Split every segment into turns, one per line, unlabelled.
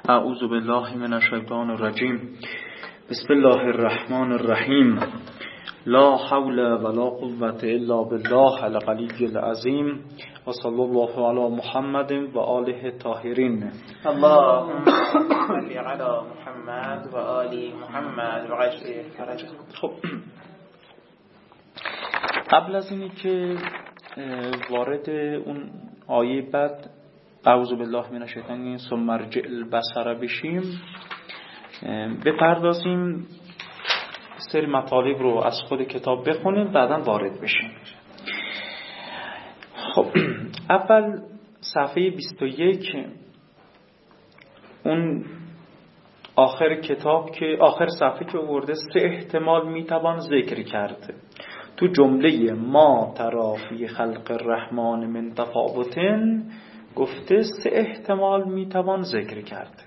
اعوذ بالله من الشیطان الرجیم. بسم الله الرحمن الرحیم. لا حول ولا قوة الا بالله العلی العظیم و صلی الله علی محمد و آله الطاهرین.
اللهم صل علی محمد و آل محمد و عجل فرجه.
خب قبل از اینی که وارد اون آیه بعد اعوذ بالله من الشیطان ثم ارجع البصر بشیم، بپردازیم سری مطالب رو از خود کتاب بخونیم، بعداً وارد بشیم. خب اول صفحه 21 اون آخر کتاب که آخر صفحه که آورده سه احتمال میتوان ذکر کرد. تو جمله ما تری فی خلق الرحمن من تفاوتن گفته سه احتمال میتوان ذکر کرد.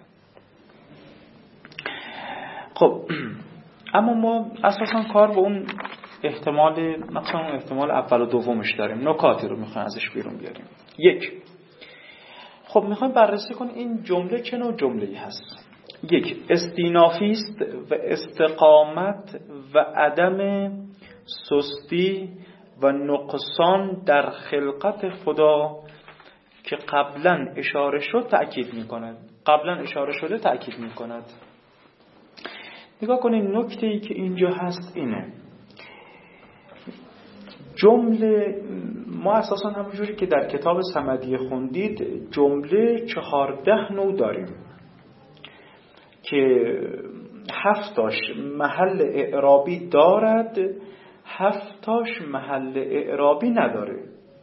خب اما ما اساسا کار به اون احتمال، مثلا اون احتمال اول و دومش داریم، نکاتی رو میخوایم ازش بیرون بیاریم. یک، خب میخوایم بررسی کنیم این جمله چه نوع جمله‌ای هست. یک، استینافی است و استقامت و عدم سستی و نقصان در خلقت خدا که قبلا اشاره شد تأکید میکند. قبلا اشاره شده تأکید میکند. نگاه کنید، نکته‌ای که اینجا هست اینه، جمله ما اساسا همونجوری که در کتاب صمدی خوندید جمله 14 نوع داریم که 7 تاش محل اعرابی دارد، 7 تاش محل اعرابی نداره.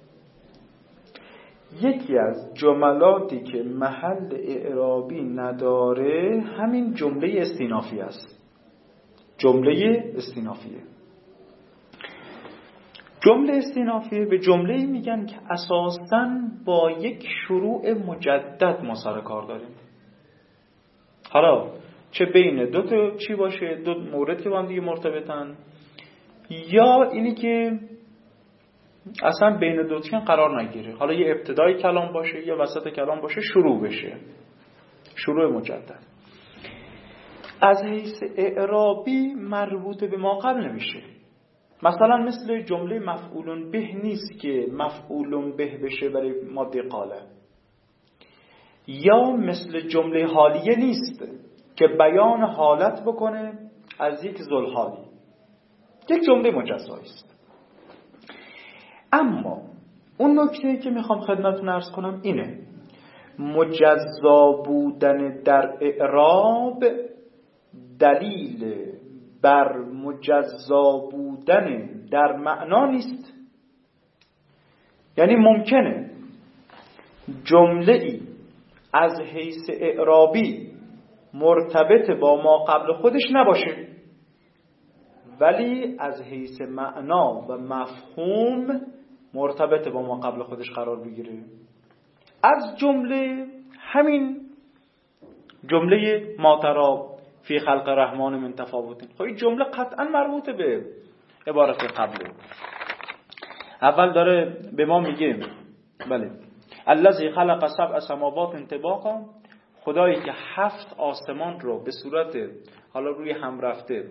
یکی از جملاتی که محل اعرابی نداره همین جمله استینافی است. جمله استینافیه. جمله استینافیه به جمله‌ای میگن که اساساً با یک شروع مجدد ما سر کار داریم. حالا چه بین دو تا چی باشه، دو مورد که با هم دیگه مرتبطن، یا اینی که اصلا بین دو تا قرار نگیره، حالا یه ابتدای کلام باشه یا وسط کلام باشه، شروع بشه، شروع مجدد. از حیث اعرابی مربوط به ما قبل نمیشه. مثلا مثل جمله مفعول به نیست که مفعول به بشه برای ماده قاله، یا مثل جمله حالیه نیست که بیان حالت بکنه از یک ذوالحالی. یک جمله مجزا است. اما اون نکته‌ای که میخوام خدمتتون عرض کنم اینه، مجزا بودن در اعراب دلیل بر مجزا بودن در معنا نیست. یعنی ممکنه جمله‌ای از حیث اعرابی مرتبط با ما قبل خودش نباشه، ولی از حیث معنا و مفهوم مرتبط با ما قبل خودش قرار بگیره. از جمله همین جمله ما تری فی خلق الرحمن من تفاوتن. خب این جمله قطعا مربوطه به عبارت قبله. اول داره به ما میگه بله الذی خلق سبع سماوات طباقا، خدایی که 7 آسمان رو به صورت حالا روی هم رفته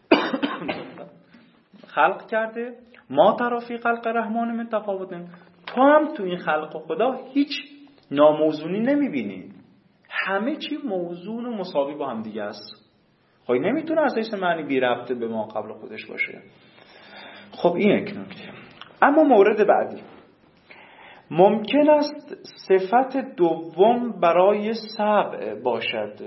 خلق کرده. ما تری فی خلق الرحمن من تفاوتن، تو هم تو این خلق خدا هیچ ناموزونی نمیبینی، همه چی موزون و مساوی با هم دیگه است. خب نمیتونه از حیث معنی بی ربط به ما قبل خودش باشه. خب این یک نکته. اما مورد بعدی، ممکن است صفت دوم برای سبع باشد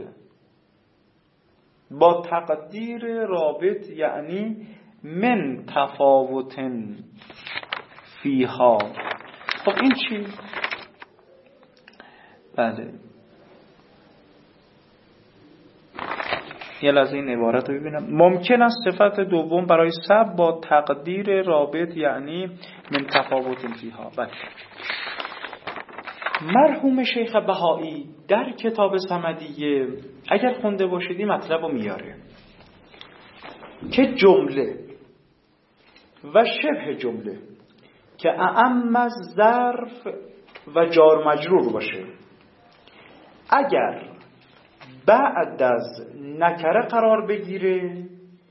با تقدیر رابط، یعنی من تفاوتن فیها. خب این چی؟ بله یه لحظه این عبارت رو ببینم. ممکن است صفت دوم برای سبع با تقدیر رابط، یعنی من تفاوتن فیها. بله مرحوم شیخ بهایی در کتاب صمدیه اگر خونده باشیدی مطلب رو میاره که جمله و شبه جمله که اعم از ظرف و جار مجرور باشه اگر بعد از نکره قرار بگیره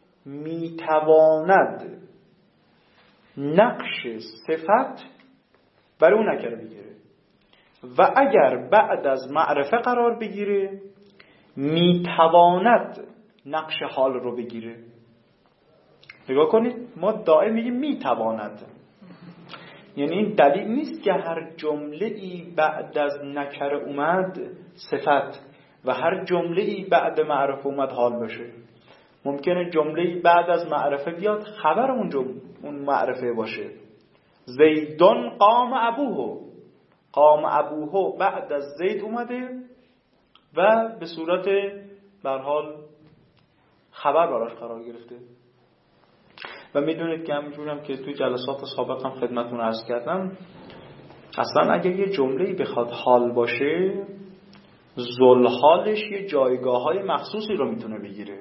میتواند نقش صفت برای اون نکره بگیره و اگر بعد از معرفه قرار بگیره میتواند نقش حال رو بگیره. نگاه کنید ما دائم میگیم میتواند، یعنی این دلیل نیست که هر جمله ای بعد از نکره اومد صفت و هر جمله ای بعد معرفه اومد حال بشه. ممکنه جمله ای بعد از معرفه بیاد خبر اون معرفه باشه. زیدون قام ابوه، قام ابوه بعد از زید اومده و به صورت به هر حال خبر براش قرار گرفته. و میدونید که همینجورم که توی جلسات سابق هم خدمتتون عرض کردم، اصلا اگر یه جمله‌ای بخواد حال باشه ذوالحالش یه جایگاه‌های مخصوصی رو میتونه بگیره.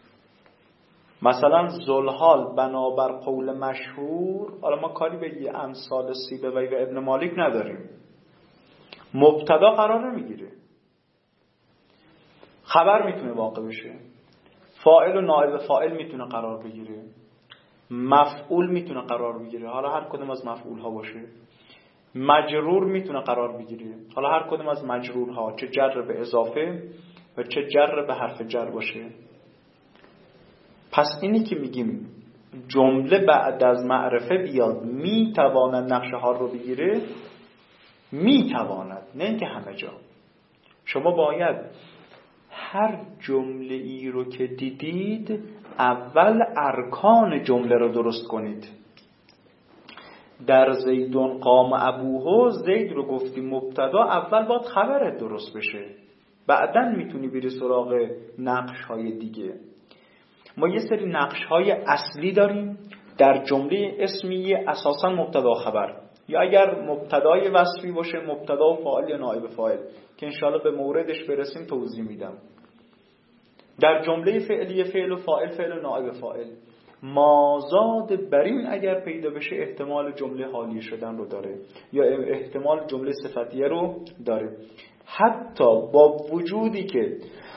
مثلا ذوالحال بنابر قول مشهور، حالا ما کاری به یه امثال سیبوی و ابن مالک نداریم، مبتدا قرار نمیگیره، خبر میتونه واقع بشه، فاعل و نائب فاعل میتونه قرار بگیره، مفعول میتونه قرار بگیره، حالا هر کدوم از مفعول ها باشه، مجرور میتونه قرار بگیره، حالا هر کدوم از مجرورها، چه جر به اضافه و چه جر به حرف جر باشه. پس اینی که میگیم جمله بعد از معرفه بیاد میتواند نقش حال رو بگیره، میتواند، نه اینکه همه جا. شما باید هر جمله ای رو که دیدید اول ارکان جمله رو درست کنید. در زیدون قام ابوه، زید رو گفتی مبتدا، اول باید خبرت درست بشه، بعدن میتونی بری سراغ نقش های دیگه. ما یه سری نقش های اصلی داریم در جمله اسمیه، اساسا مبتدا خبر، یا اگر مبتدای وصفی باشه مبتدا و فاعل یا نائب فاعل که انشاءالله به موردش برسیم توضیح میدم. در جمله فعلیه فعل و فاعل، فعل و نائب فاعل. مازاد بر این اگر پیدا بشه احتمال جمله حالیه شدن رو داره یا احتمال جمله صفتیه رو داره. حتی با وجودی که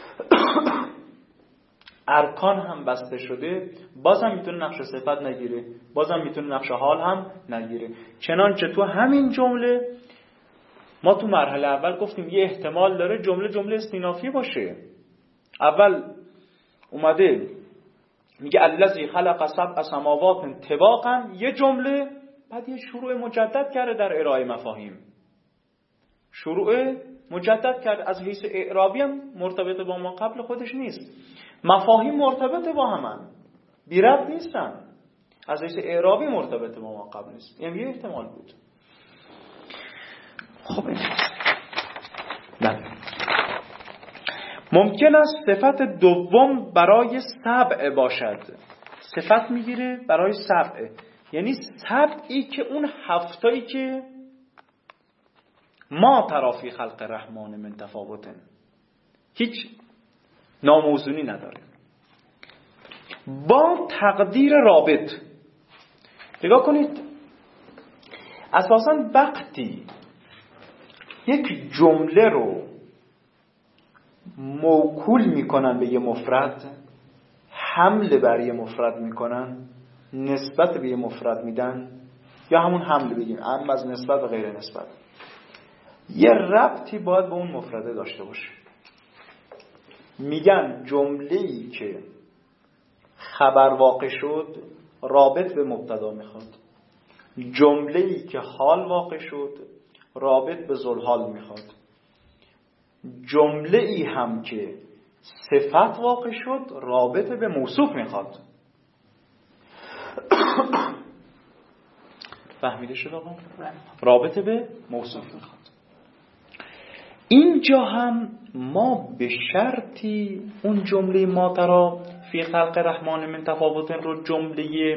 ارکان هم بسته شده بازم میتونه نقش صفت نگیره، بازم میتونه نقش حال هم نگیره. چنانچه تو همین جمله ما تو مرحله اول گفتیم یه احتمال داره جمله استینافی باشه. اول اومده میگه الذی خلق سبع سماوات طباقا، یه جمله، بعد یه شروع مجدد کرده در ارائه مفاهیم، شروع مجدد کرده. از حیث اعرابی هم مرتبط با ما قبل خودش نیست، مفاهیم مرتبط با همن، بی ربط نیستن، از حیث اعرابی مرتبط با ما قبل نیست. این یه احتمال بود. خب ممکن است صفت دوم برای سبع باشد. صفت میگیره برای سبع، یعنی سبعی که اون هفتایی که ما ترافی خلق رحمان من تفاوتن، هیچ ناموزونی نداره، با تقدیر رابط. نگاه کنید اساساً وقتی یک جمله رو موکول میکنن به یه مفرد، حمل بر یه مفرد میکنن، نسبت به یه مفرد میدن، یا همون حمل بگیم عم از نسبت و غیر نسبت، یه ربطی باید به اون مفرده داشته باشه. میگن جمله‌ای که خبر واقع شد رابط به مبتدا میخواد، جمله‌ای که حال واقع شد رابط به ذوالحال میخواد، جمله‌ای هم که صفت واقع شد رابط به موصوف میخواد. فهمیده شد آقا؟ رابط به موصوف میخواد. اینجا هم ما به شرطی اون جمله ما ترا فی خلق رحمان من تفاوتن رو جمله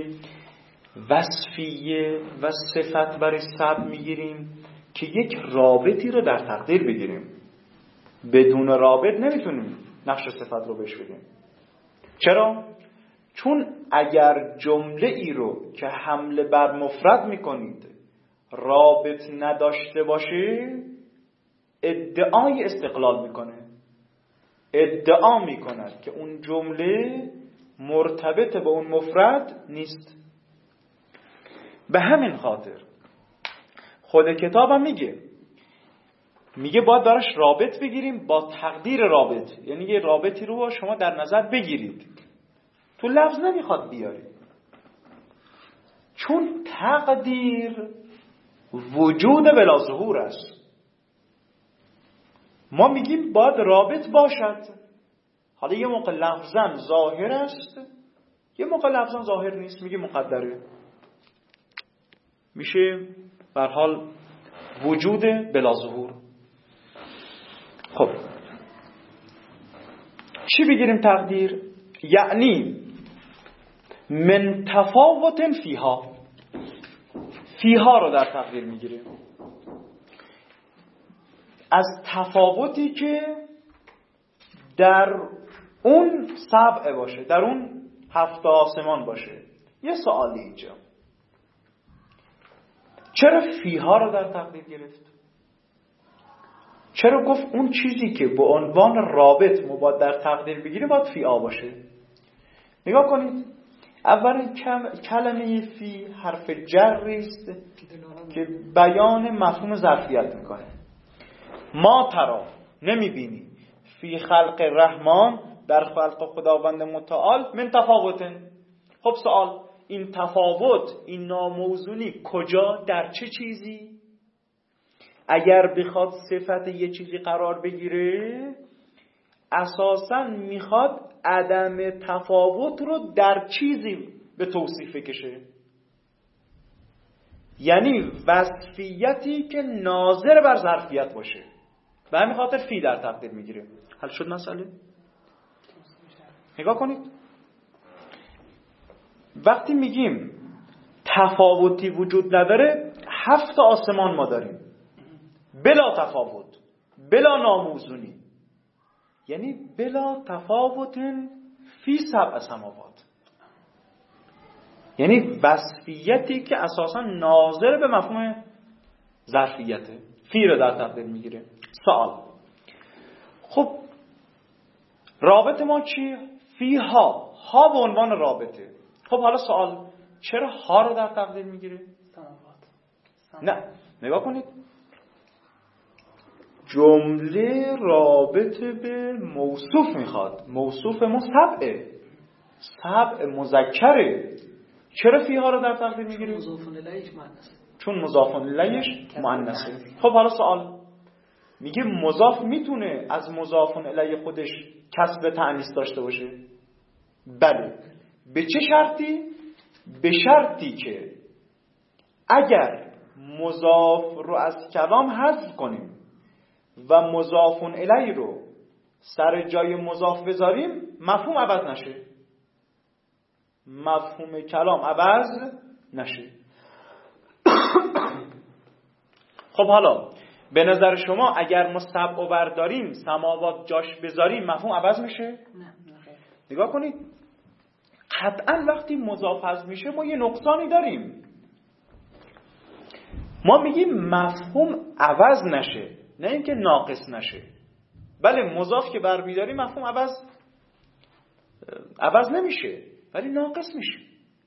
وصفیه و صفت برای سبع میگیریم که یک رابطی رو در تقدیر بگیریم. بدون رابط نمیتونیم نقش صفت رو بهش بدیم. چرا؟ چون اگر جمله ای رو که حمله بر مفرد میکنید رابط نداشته باشه ادعای استقلال میکنه، ادعا می کند که اون جمله مرتبط به اون مفرد نیست. به همین خاطر خود کتابم میگه باید براش رابط بگیریم با تقدیر رابط، یعنی یه رابطی رو شما در نظر بگیرید، تو لفظ نمیخواد بیارید، چون تقدیر وجود بلا ظهور است. ما میگیم باید رابط باشد. حالا یه موقع لفظاً ظاهر است، یه موقع لفظاً ظاهر نیست، میگه مقدره، میشه به هر حال وجود بلا ظهور. خب چی بگیریم تقدیر؟ یعنی من تفاوت فیها رو در تقدیر میگیریم، از تفاوتی که در اون سبع باشه، در اون 7 آسمان باشه. یه سوالی اینجا، چرا فیها رو در تقدیر گرفت؟ چرا گفت اون چیزی که به عنوان رابط ما باید در تقدیر بگیریم باید فیها باشه؟ نگاه کنید، اولا کلمه فی حرف جری است که بیان مفهوم ظرفیت میکنه. ما ترا نمیبینی فی خلق رحمان در خلق خداوند متعال من تفاوتن. خب سوال، این تفاوت، این ناموزونی کجا، در چه چیزی؟ اگر بخواد صفت یه چیزی قرار بگیره اساساً میخواد عدم تفاوت رو در چیزی به توصیف بکشه، یعنی وصفیتی که ناظر بر ظرفیت باشه. به همین خاطر فی در تقدیر میگیره. حل شد مسئله؟ نگاه کنید، وقتی میگیم تفاوتی وجود نداره، 7 آسمان ما داریم بلا تفاوت، بلا ناموزونی، یعنی بلا تفاوت فی 7 سماوات، یعنی وصفیتی که اساسا ناظر به مفهوم ظرفیته. فی رو در تقدیر میگیره. سوال، خب رابط ما چی؟ فی ها به عنوان رابطه. خب حالا سوال، چرا ها رو در تقدیر میگیره؟ نه، نگاه کنید، جمله رابطه به موصوف میخواد. موصوف ما سبع مذکره. چرا فیها رو در تقدیر میگیریم؟ چون مضاف الیهش مؤنثه. خب حالا سوال، میگه مضاف میتونه از مضاف الیه خودش کسب تأنیث داشته باشه؟ بله. به چه شرطی؟ به شرطی که اگر مضاف رو از کلام حذف کنیم و مضاف الیه رو سر جای مضاف بذاریم مفهوم عوض نشه، مفهوم کلام عوض نشه. خب حالا به نظر شما اگر ما سبع و برداریم سماوات جاش بذاریم مفهوم عوض میشه؟
نه.
نگاه کنید، قطعا وقتی مضاف حذف میشه ما یه نقصانی داریم. ما میگیم مفهوم عوض نشه، نه اینکه ناقص نشه. بله مضاف که بر می‌داریم مفهوم عوض نمیشه ولی ناقص میشه.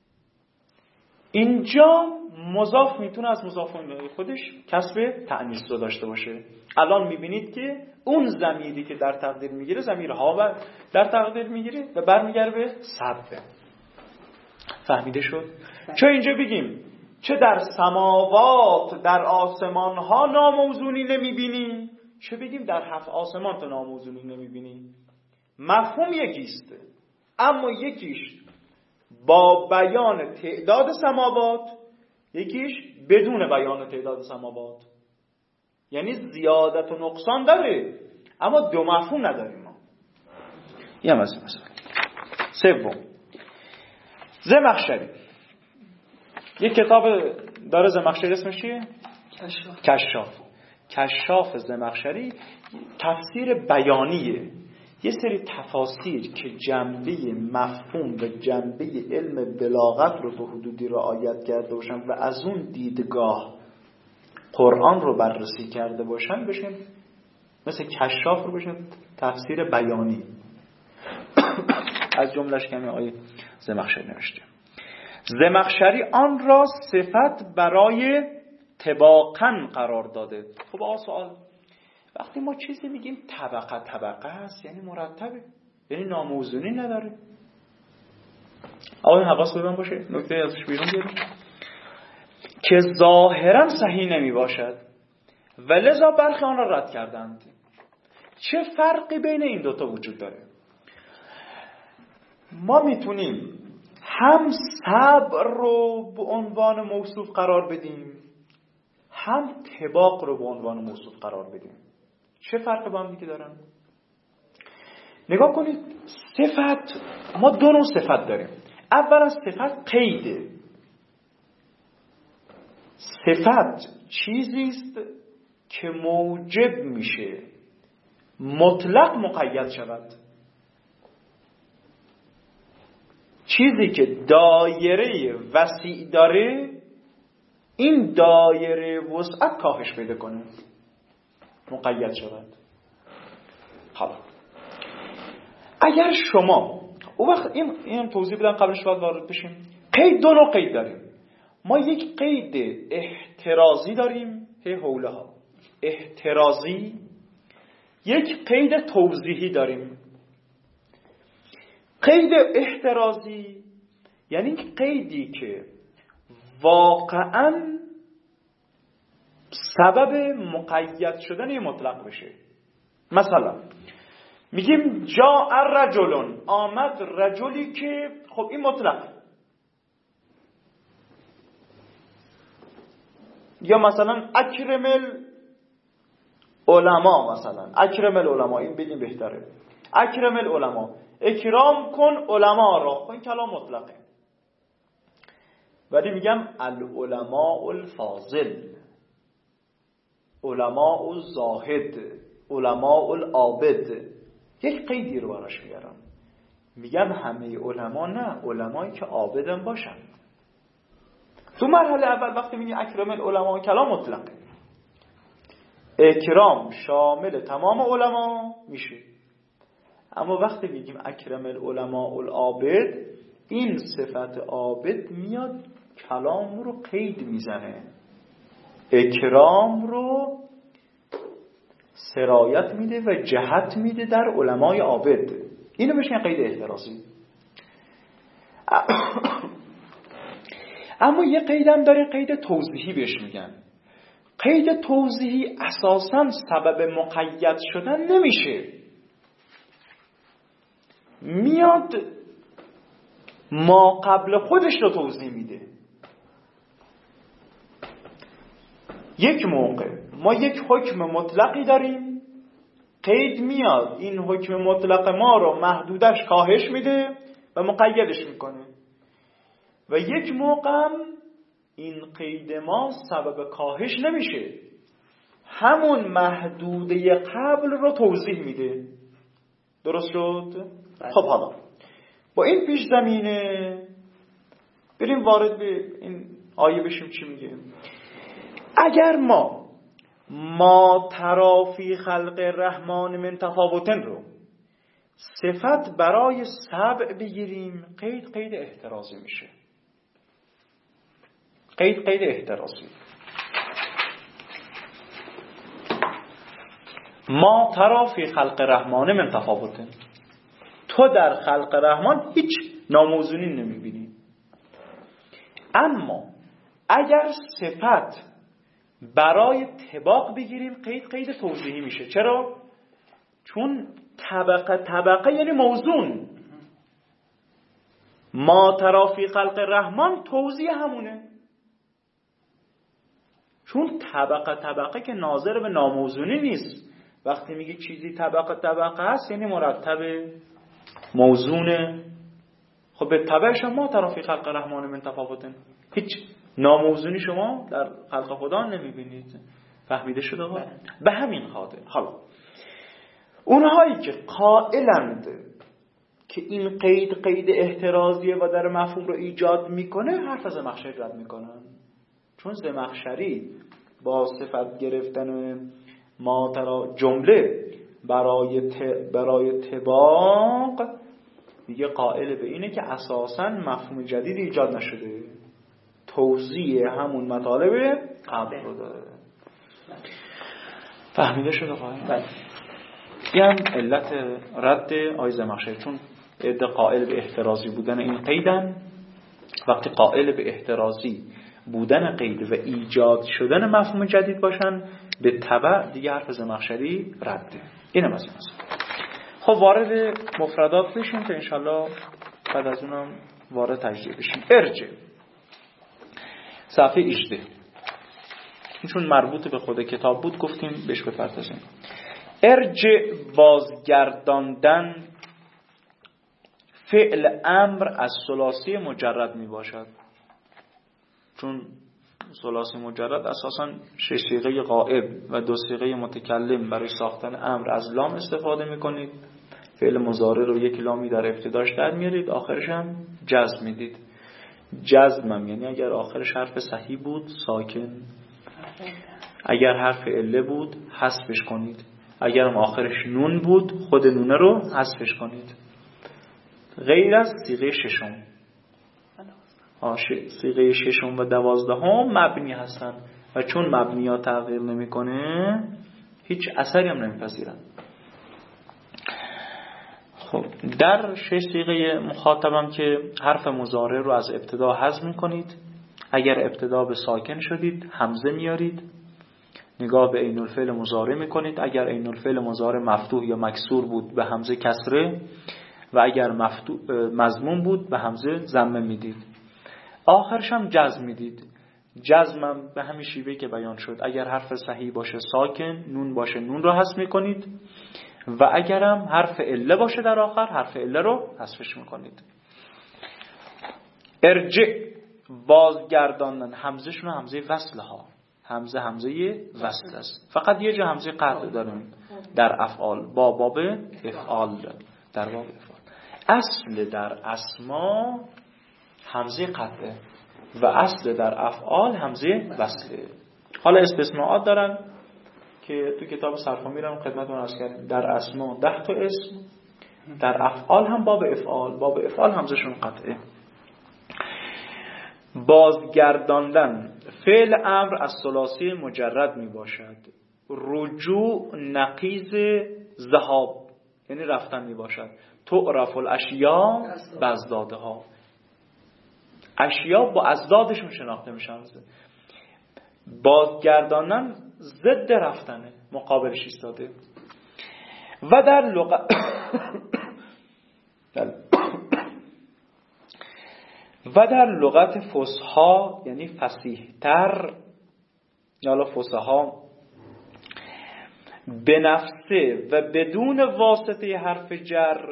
اینجا مضاف میتونه از مضاف الیه خودش کسب تأنیث رو داشته باشه. الان میبینید که اون ضمیری که در تقدیر میگیره ضمیر ها در تقدیر میگیره و برمیگرده به سبع. فهمیده شد؟ چه اینجا بگیم چه در سماوات، در آسمان ها ناموزونی نمیبینی، چه بگیم در 7 آسمان تو ناموزونی نمیبینی. مفهوم یکیست، اما یکیش با بیان تعداد سماوات، یکیش بدون بیان تعداد سماوات. یعنی زیادت و نقصان داره اما دو مفهوم نداریم ما. یه مثلا سوم، زمخشری یک کتاب داره زمخشری، اسمش چیه؟ کشاف زمخشری تفسیر بیانیه. یه سری تفاسیر که جنبه مفهوم و جنبه علم بلاغت رو به حدودی رعایت کرده باشن و از اون دیدگاه قرآن رو بررسی کرده باشن بشن مثل کشاف رو بشه تفسیر بیانی. از جملش کمی آیه زمخشری نوشته. زمخشری آن را صفت برای طباقاً قرار داده. خب سوال، وقتی ما چیزی میگیم طبقه هست یعنی مرتبه، یعنی ناموزونی نداره. آقای حواس به من باشه، نکته ازش بیرون بیاریم که ظاهراً صحیح نمی باشد و لذا برخی آن را رد کردند. چه فرقی بین این دوتا وجود داره؟ ما میتونیم هم صبر رو به عنوان موصوف قرار بدیم، هم طباق رو به عنوان موصوف قرار بدیم. چه فرقی با هم دیگه دارن؟ نگاه کنید، صفت، ما دو نوع صفت داریم. اولا صفت قیده. صفت چیزی است که موجب میشه مطلق مقید شود. چیزی که دایره وسیع داره، این دایره وسعت کاهش پیدا کنه، مقید شود. حالا اگر شما اون وقت این توضیح بدم قبلش باید وارد بشیم. قید، دو نوع قید داریم. ما یک قید احترازی داریم، حوله ها احترازی. یک قید توضیحی داریم. قید احترازی یعنی قیدی که واقعاً سبب مقید شدن مطلق بشه. مثلا میگیم جاء رجل، آمد رجلی که خب این مطلق. یا مثلا اکرم العلماء، مثلا اکرم العلماء، این بگیم بهتره. اکرم العلماء، اکرام کن علما را، این کلام مطلقه. ولی میگم العلماء الفاضل، علماء الزاهد، علماء العابد، یک قیدی رو براش میارم. میگم همه علما نه، علمایی که عابدن باشن. تو مرحله اول وقتی میگی اکرام العلماء، کلام مطلقه، اکرام شامل تمام علما میشه. اما وقتی میگیم اکرم العلماء العابد، این صفت عابد میاد کلام رو قید میزنه، اکرام رو سرایت میده و جهت میده در علمای عابد. اینو بشه قید احترازی. اما یه قیدم داره، قید توضیحی بهش میگن. قید توضیحی اساساً سبب مقید شدن نمیشه، میاد ما قبل خودش رو توضیح میده. یک موقع ما یک حکم مطلقی داریم، قید میاد این حکم مطلق ما رو محدودش کاهش میده و مقیدش میکنه. و یک موقع این قید ما سبب کاهش نمیشه، همون محدوده قبل رو توضیح میده. درست شد؟ خب حالا با این پیش زمینه بریم وارد به این آیه بشیم. چی میگه؟ اگر ما ترافی خلق رحمان من تفاوتن رو صفت برای سبع بگیریم، قید احترازی میشه. قید احترازی. ما ترافی خلق رحمان من تفاوتن، تو در خلق رحمان هیچ ناموزونی نمیبینی. اما اگر صفت برای طباق بگیریم، قید توضیحی میشه. چرا؟ چون طبقه یعنی موزون. ما ترافی خلق رحمان توضیح همونه، چون طبقه که ناظر به ناموزونی نیست. وقتی میگی چیزی طبقه هست یعنی مرتب موزونه. خب به طبع شما ترافی خلق رحمان من تفاوتن، هیچ ناموزونی شما در خلق خدا نمیبینید. فهمیده شده ها؟ به همین خاطر حالا اونهایی که قائلند که این قید احترازیه و در مفهوم رو ایجاد میکنه، حرف از زمخشری رد میکنن. چون زمخشری با صفت گرفتن ما ترا جمله برای طباق دیگه قائل به اینه که اساساً مفهوم جدید ایجاد نشده، توضیح همون مطالب قبل رو داره. فهمیده شده قائل؟ بله. این هم علت رد آقای زمخشری، چون عده قائل به احترازی بودن این قیدن. وقتی قائل به احترازی بودن قید و ایجاد شدن مفهوم جدید باشن، به تبع دیگه حرف زمخشری رده. اینم از این است. خب وارد مفردات بشیم که انشالله بعد از اونم وارد تجزیه بشیم. ارجع صفحه 18، چون مربوط به خود کتاب بود گفتیم بهش بپردازیم. ارجع بازگرداندن فعل امر از ثلاثی مجرد می باشد، چون ثلاثی مجرد اساساً 6 صیغه غائب و 2 صیغه متکلم برای ساختن امر از لام استفاده می کنید. فعل مضارع رو یک لامی در ابتداش در میارید، آخرش هم جزم میدید. جزم هم یعنی اگر آخرش حرف صحیح بود ساکن، اگر حرف عله بود حذفش کنید، اگر هم آخرش نون بود خود نونه رو حذفش کنید. غیر از صیغه ششم. صیغه ششم و 12 مبنی هستن و چون مبنی ها تغییر نمیکنه هیچ اثری هم نمیپذیرن. خب در 6 صیغه مخاطبم که حرف مضارع رو از ابتدا حذف میکنید. اگر ابتدا به ساکن شدید حمزه میارید، نگاه به عین الفعل مضارع میکنید. اگر عین الفعل مضارع مفتوح یا مکسور بود به حمزه کسره و اگر مضموم بود به حمزه ضمه میدید. آخرش هم جزم میدید. جزمم به همین شیوه که بیان شد، اگر حرف صحیح باشه ساکن، نون باشه نون رو حذف میکنید و اگرم حرف عله باشه در آخر حرف عله رو حذفش میکنید. ارجع بازگرداندن، حمزه شون حمزه وصل ها، حمزه وصل است. فقط یه جا حمزه قطع داریم در افعال با باب افعال، در باب افعال. اصل در اسما حمزه قطعه و اصل در افعال حمزه وصله. حالا استثناءات دارن که تو کتاب صرفا میرم خدمتتون عرض کردم. در اسما 10 تا اسم، در افعال هم باب افعال حمزه شون قطعه. بازگرداندن فعل امر از ثلاثی مجرد می باشد. رجوع نقیض ذهاب یعنی رفتن می باشد. تعرف الاشیاء بازدادها، اشیا با ازدادشون شناخته میشن. بازگرداندن ضد رفتنه، مقابلش ایستاده. و در لغت و در لغت فصحا یعنی فصیح‌تر، یا فصحا، به نفسه و بدون واسطه حرف جر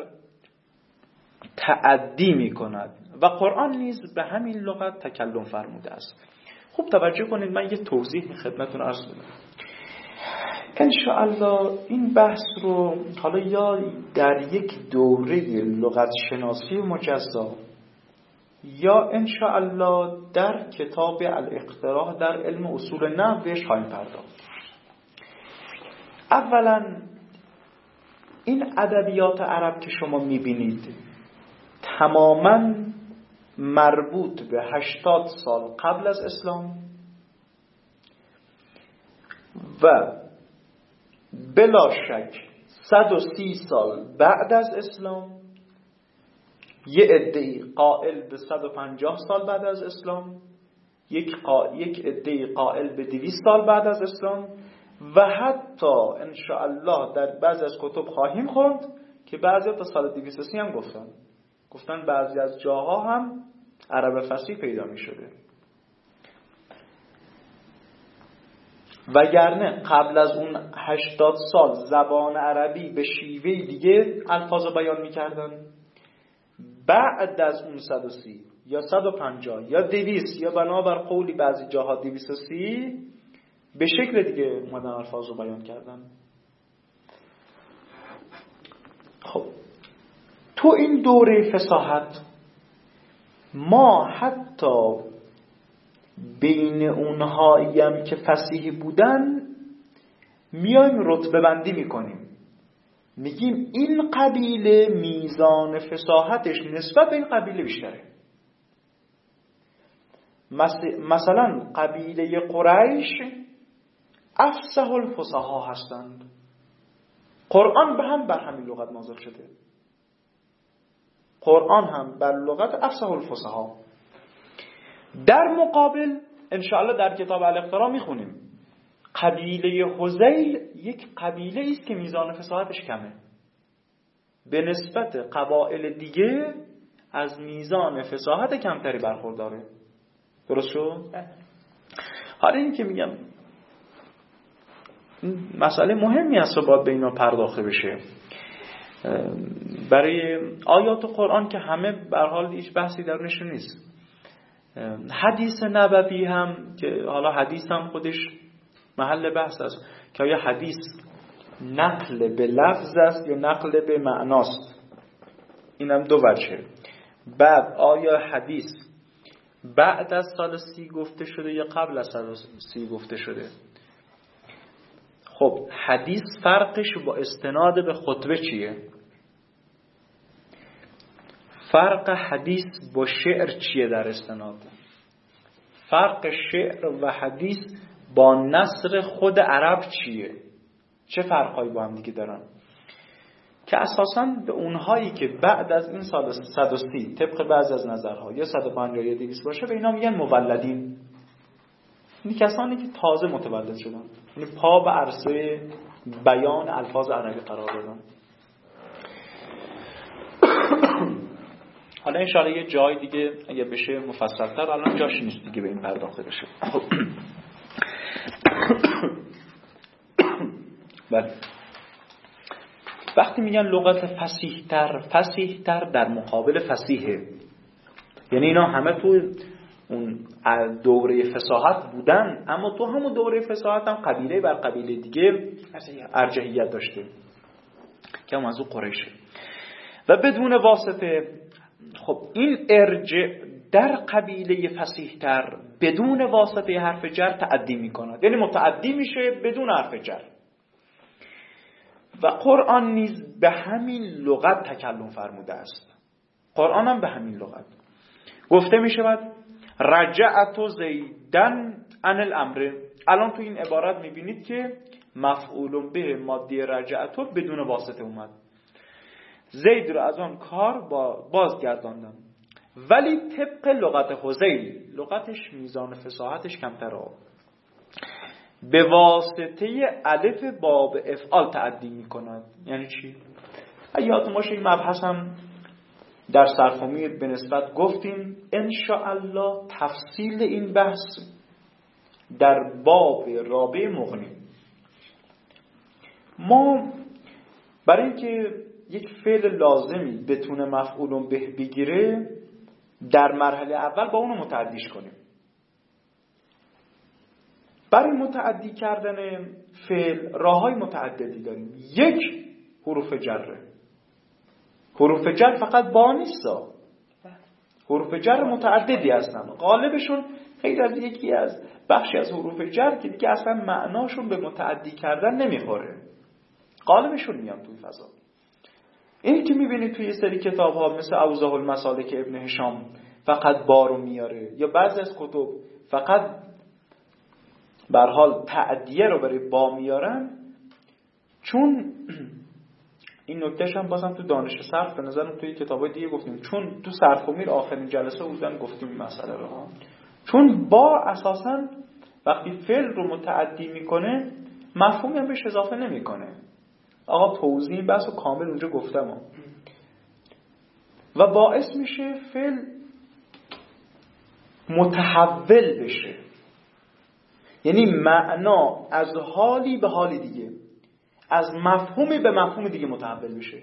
تعدی می کند و قرآن نیز به همین لغت تکلم فرموده است. خوب توجه کنید، من یه توضیح خدمتتون عرض کنم. انشاءالله این بحث رو حالا یا در یک دوره لغت شناسی مجزا یا انشاءالله در کتاب الاقتراح در علم اصول نحو بهش خواهیم پرداخت. اولا این ادبیات عرب که شما میبینید تماما مربوط به 80 سال قبل از اسلام و بلا شک 130 سال بعد از اسلام، یه عده‌ای قائل به 150 سال بعد از اسلام، یک عده‌ای قائل به 200 سال بعد از اسلام و حتی انشاءالله در بعضی از کتب خواهیم خوند که بعضی تا سال 230 هم گفتن بعضی از جاها هم عرب فصیح پیدا می شده. وگرنه قبل از اون 80 سال زبان عربی به شیوه دیگه الفاظ بیان می کردن. بعد از اون 130 یا 150 یا 200 یا بنابر قولی بعضی جاها 230 به شکل دیگه اومدن الفاظ رو بیان کردن. خب تو این دوره فصاحت ما حتی بین اونهایی هم که فصیح بودن میایم رتبه بندی میکنیم، میگیم این قبیله میزان فصاحتش نسبت به این قبیله بیشتره. مثلا قبیله قریش افصح الفصحا هستند. قرآن به هم بر همین لغت نازل شده. قرآن هم بر لغت افصح الفصحا. در مقابل انشاءالله در کتاب الاقتراء میخونیم قبیله حذیل یک قبیله است که میزان فصاحتش کمه، به نسبت قبایل دیگه از میزان فصاحت کمتری برخورداره. درست شد؟ حالا این که میگم مسئله مهمی است و باید به اینا پرداخته بشه. برای آیات قرآن که همه به هر حال هیچ بحثی درونش نیست. حدیث نبوی هم که حالا حدیث هم خودش محل بحث است که آیا حدیث نقل به لفظ است یا نقل به معناست. اینم دو وجهه. بعد آیا حدیث بعد از سال 30 گفته شده یا قبل از سال 30 گفته شده؟ خب حدیث فرقش با استناد به خطبه چیه؟ فرق حدیث با شعر چیه در استناد؟ فرق شعر و حدیث با نثر خود عرب چیه؟ چه فرقایی با هم دیگه دارن؟ که اساساً به اونهایی که بعد از این سال 130 طبق بعض از نظرها یا 150 یا 200 باشه به اینا میگن مولدین. این کسانی که تازه متولد شدن، یعنی پا به عرصه بیان الفاظ عربی قرار دادن. حالا انشاءالله یه جای دیگه اگه بشه مفصل‌تر، الان جاش نیست دیگه به این پرداخته بشه. بله. وقتی میگن لغت فصیح‌تر در مقابل فصیحه، یعنی اینا همه تو اون دوره فصاحت بودن، اما تو همون دوره فصاحت هم قبیله بر قبیله دیگه ارجحیت داشته که هم از اون قریشه و بدون واسطه. خب این ارجع در قبیله فصیح‌تر بدون واسطه حرف جر تعدی میکند، یعنی متعدی میشه بدون حرف جر. و قرآن نیز به همین لغت تکلم فرموده است. قرآن هم به همین لغت گفته می شود رجعت زیدن عن الامر. الان تو این عبارت می بینید که مفعول به ماده رجعت بدون واسطه اومد. زید رو از آن کار بازگرداندم، ولی طبق لغت حذیل لغتش میزان فصاحتش کمتره، به واسطه الف باب افعال تعدی می کند. یعنی چی؟ یادتون باشه این مبحث هم در صرف و میر به نسبت گفتیم. انشاءالله تفصیل این بحث در باب رابع مغنی. ما برای اینکه یک فعل لازمی بتونه مفعول به بگیره در مرحله اول با اونو متعدیش کنیم. برای متعدی کردن فعل راههای متعددی داریم. یک، حروف جره. حروف جر فقط با نیست، حروف جر متعددی هستن، غالبشون خیلی از یکی از بخشی از حروف جر که دیگه اصلا معناشون به متعدی کردن نمیخوره، غالبشون میان توی فضا. این که میبینید توی سری کتاب ها مثل اوضاح المسالک ابن هشام فقط بارو میاره، یا بعضی از کتب فقط به هر حال تعدیه رو برای با میارن، چون این نکتهش هم بازم تو دانش صرف به نظرم توی کتابای دیگه گفتیم، چون تو صرف و میر آخرین جلسه بودن گفتیم این مسئله رو، چون با اساسا وقتی فعل رو متعدی میکنه مفهومی هم بهش اضافه نمیکنه. آقا توضیح این بحث رو کامل اونجا گفتم و باعث میشه فعل متحول بشه، یعنی معنا از حالی به حالی دیگه، از مفهومی به مفهوم دیگه متحول بشه.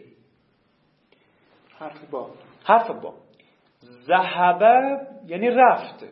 حرف با ذهب یعنی رفت،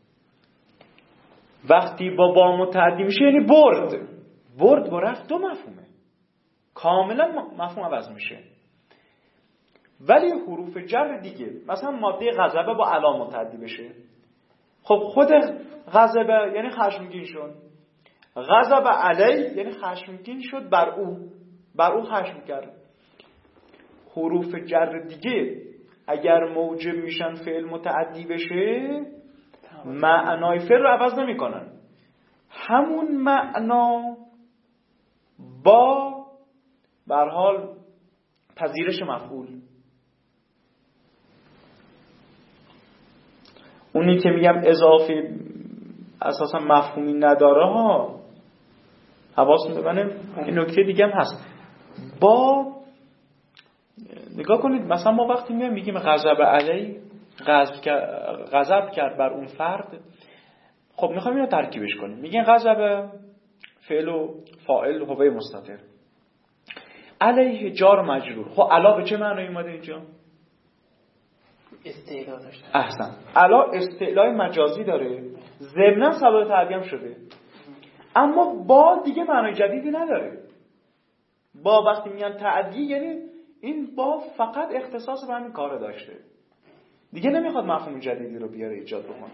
وقتی با متعدی میشه یعنی برد با رفت دو مفهومه، کاملا مفهوم عوض میشه. ولی حروف جر دیگه، مثلا ماده غضبه با علا متعدی بشه، خب خود غضبه یعنی خشمگین شد، غضب علی یعنی خشمگین شد بر او خشم کرد. حروف جر دیگه اگر موجب میشن فعل متعدی بشه معنای فعل رو عوض نمیکنن، همون معنا با به هر حال پذیرش مفعول. اونی که میگم اضافی اساسا مفهومی نداره ها، حواستون ببینه. این نکته دیگه هم هست. با نگاه کنید مثلا ما وقتی میگیم غضب علی، غضب کرد بر اون فرد، خب میخوایم اینو ترکیبش کنیم. میگین غضب فعل و فاعل هوه مستتر، علیه جار مجرور. خب علا به چه معنی اومده اینجا؟
استعلا داشته.
احسن. علا استعلای مجازی داره، ضمناً سبب تعدیه هم شده. اما با دیگه معنی جدیدی نداره. با وقتی میگن تعدیه یعنی این با فقط اختصاص به همین کار داشته، دیگه نمیخواد مفهوم جدیدی رو بیاره ایجاد بکنه.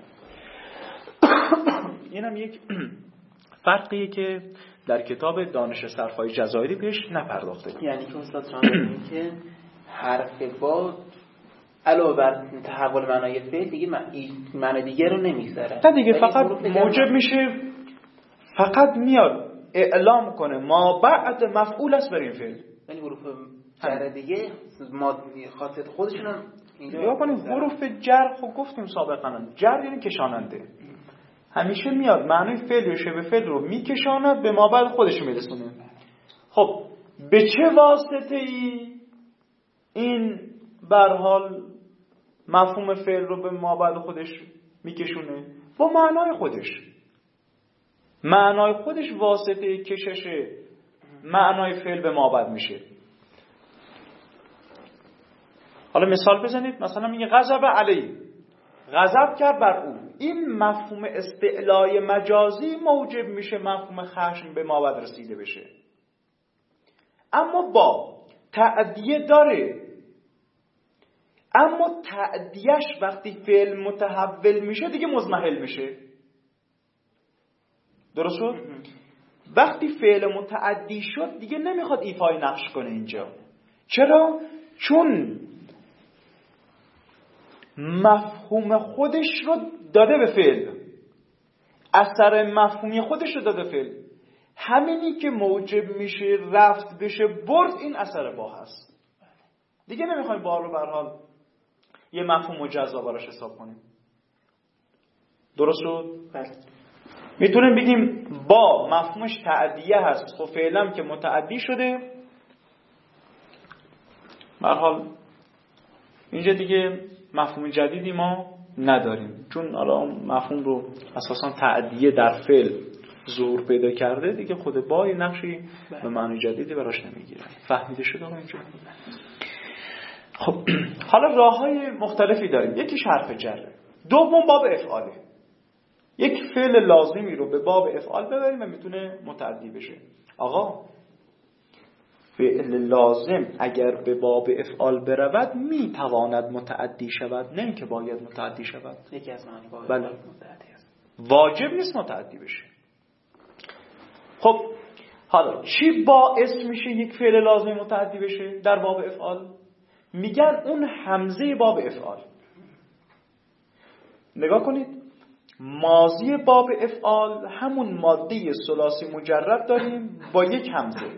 اینم یک فرقیه که در کتاب دانش صرف‌های جزایری بهش نپرداخته.
یعنی که استاد شما که حرف با علاوه بر تحول معنای فعل دیگه معنی دیگه رو نمیذاره.
نه دیگه فقط موجب میشه، فقط میاد اعلام کنه ما بعد مفعول است بر این فعل.
یعنی حروف جر دیگه ما خاصیت خودشون هم اینجا
یا کنیم حروف جر. خب گفتیم سابقا جر یعنی کشاننده، همیشه میاد معنی فعل و شبه فعل رو میکشاند به ما بعد خودش میرسونه. خب به چه واسطه ای این به هر حال مفهوم فعل رو به ما بعد خودش میکشونه؟ با معنای خودش. معنای خودش واسطه کشش معنای فعل به ما بعد میشه. حالا مثال بزنید. مثلا میگه غضب علی، غضب کرد بر او. این مفهوم استعلای مجازی موجب میشه مفهوم خشم به ما بعد رسیده بشه. اما با تعدیه داره، اما تعدیهش وقتی فعل متحول میشه دیگه مضمحل میشه. درست شد؟ وقتی فعل متعدی شد دیگه نمیخواد ایفای نقش کنه اینجا. چرا؟ چون مفهوم خودش رو داده به فعل، اثر مفهومی خودش رو داده فعل. همینی که موجب میشه رفت بشه برد، این اثر با هست. دیگه نمیخوایم با رو برحال یه مفهوم مجزا براش حساب کنیم. درست شد؟
بله.
میتونیم بگیم با مفهومش تعدیه هست، خب فعلا که متعدی شده برحال اینجا دیگه مفهوم جدیدی ما نداریم، چون حالا مفهوم رو اساسا تعدیه در فعل ظهور پیدا کرده دیگه، خود با یه نقشی به معنی جدیدی براش نمیگیره. فهمیده شده آقا اینجا؟ خب حالا راه‌های مختلفی داریم. یکیش حرف جره، دوم باب افعاله. یک فعل لازمی رو به باب افعال ببریم و میتونه متعدی بشه. آقا فعل لازم اگر به باب افعال برود میتواند متعدی شود، نه اینکه باید متعدی شود.
یکی از معانی باب
بله.
متعدی است.
واجب نیست متعدی بشه. خب حالا چی باعث میشه یک فعل لازم متعدی بشه در باب افعال؟ میگن اون همزه باب افعال. نگاه کنید، ماضی باب افعال همون ماده ثلاثی مجرد داریم با یک همزه.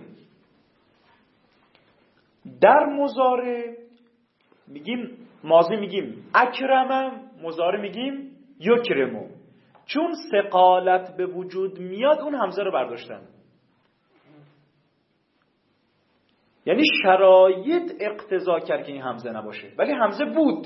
در مضارع میگیم ماضی میگیم اکرمم، مضارع میگیم یکرمو. چون ثقالت به وجود میاد اون همزه رو برداشتن، یعنی شرایط اقتضا کرد که این همزه نباشه، ولی همزه بود.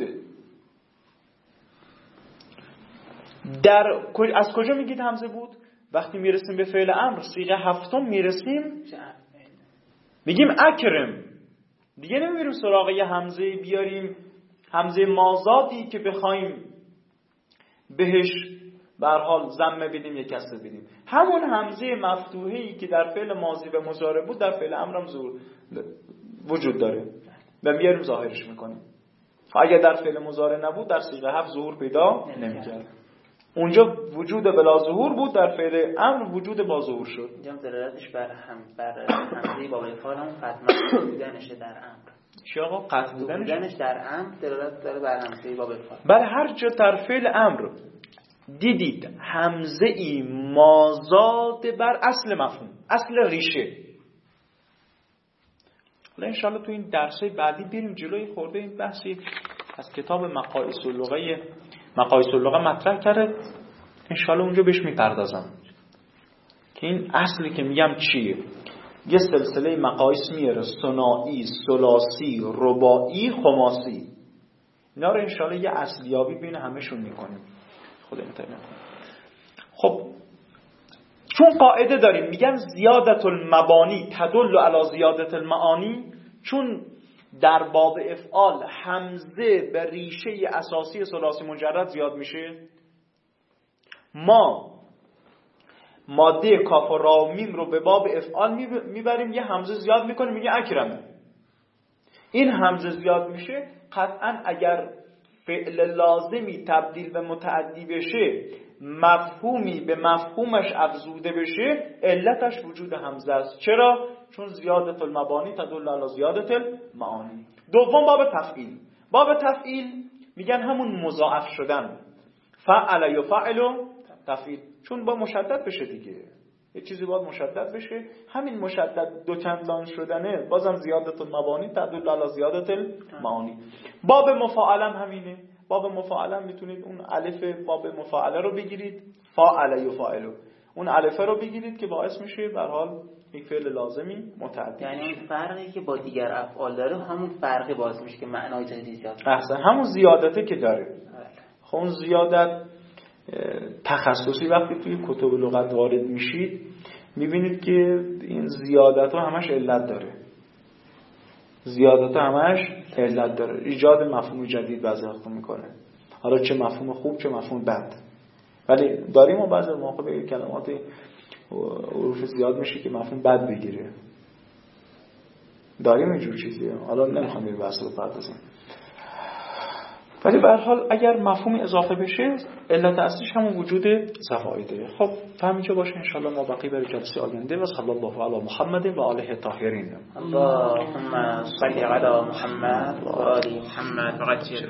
از کجا میگید همزه بود؟ وقتی میرسیم به فعل امر صیغه هفتم میرسیم میگیم اکرم، دیگه نمیریم سراغ یه همزه بیاریم، همزه مازادی که بخوایم بهش به هر حال ضمه بدیم یا کسر بدیم. همون همزه مفتوحه‌ای که در فعل ماضی و مضارع بود در فعل امر هم وجود داره و میاریم ظاهرش میکنیم. اگر در فعل مضارع نبود در صیغه هفت ظهور پیدا نمیکرد. اونجا وجود بلا ظهور بود، در فعل امر وجود با ظهور شد.
اینجا دلالتش بر همزه باب افعال هم قطع بودنش در امر.
چی آقا؟ قطع بودنش
در امر دلالت داره بر همزه باب افعال.
بله، هر جا در فعل امر دیدید همزه ای مازاد بر اصل مفهوم، اصل ریشه. حالا انشاءالله تو این درسای بعدی بریم جلوی، خورده این بحثی از کتاب مقاییس اللغه مطرح کرده، انشاءالله اونجا بهش میپردازم که این اصلی که میگم چیه. یه سلسله مقاییس میاره، ثنایی، ثلاثی، رباعی، خماسی. اینا رو انشاءالله یه اصلیابی بین همشون میکنیم. خدا نمی‌تونه. خب چون قاعده داریم میگن زیادت المبانی تدل علی زیادت المعانی، چون در باب افعال همزه به ریشه اساسی ثلاثی مجرد زیاد میشه، ما ماده کاف و را و میم رو به باب افعال میبریم، یه همزه زیاد میکنیم، میگه اکرمه. این همزه زیاد میشه، قطعا اگر فعل لازمی تبدیل به متعدی بشه، مفهومی به مفهومش افزوده بشه، علتش وجود همزه است. چرا؟ چون زیادت المبانی تدل علی زیادت المعانی. دوم باب تفعیل. باب تفعیل میگن همون مضاعف شدن، فعل یفعل تفعیل، چون با مشدد بشه دیگه، یه چیزی باید مشدد بشه، همین مشدد دو چندان شدنه بازم زیادت المبانی تدل علی زیادت المعانی. باب مفاعلم همینه. باب مفاعلم میتونید اون الف باب مفاعله رو بگیرید، فاعل یفعل، اون الفه رو بگیرید که باعث میشه به هر حال یک فعل لازمی متعدی.
یعنی فرقی که با دیگر افعال داره همون فرقی باعث میشه که معنای جدید زیاد بشه.
احسن، همون زیادته که داره. خب اون زیادت تخصصی وقتی توی کتب لغت وارد میشید میبینید که این زیادت ها همش علت داره. زیادت ها همش علت داره، ایجاد مفهوم جدید بعضی وقتا میکنه، حالا چه مفهوم خوب چه مفهوم بد. ولی داریم و بعضی موقع به کلمات حروف زیاد میشه که مفهوم بد بگیره، داریم اینجور چیزی. حالا نمیخوام این بحث رو بپردازم، ولی به هر حال اگر مفهوم اضافه بشه علت اصلیش همون وجود زوایده. خب همینجا باشه انشالله، ما بقیه برای جلسه آینده و صلی الله علی محمد و آله الطاهرین.
اللهم صل علی محمد و آل محمد.